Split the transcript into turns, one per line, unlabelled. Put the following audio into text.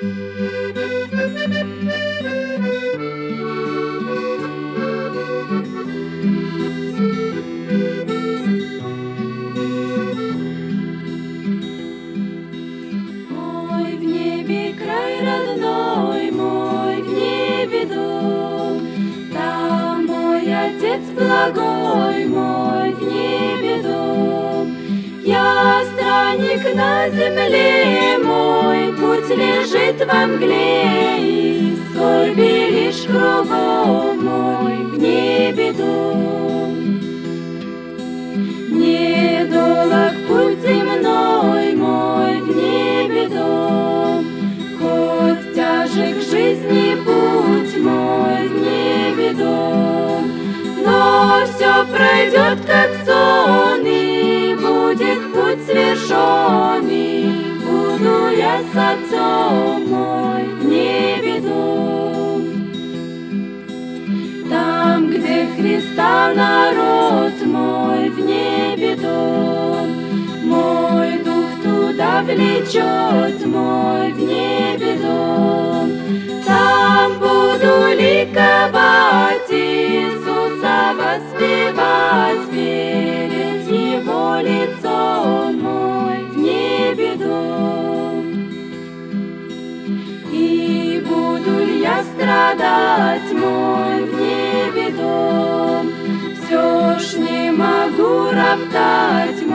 Мой в небе край родной, мой в небе дом, там мой Отец благой, мой в небе дом. Я странник на земле, мой путь лежит во мгле, и скорби лишь кругом, мой в небе дом. Недолог путь земной, мой в небе дом, хоть тяжек жизни путь, мой в небе дом, но все пройдет как сон, и будет путь свершен, и буду я с Отцом, мой в небе дом. Там, где Христа народ, мой в небе дом, мой дух туда влечет, мой в небе дом. Там буду ликовать, Иисуса воспевать, перед Его лицом, мой в небе дом. И буду ли я страдать, мой в небе дом, все ж не могу роптать,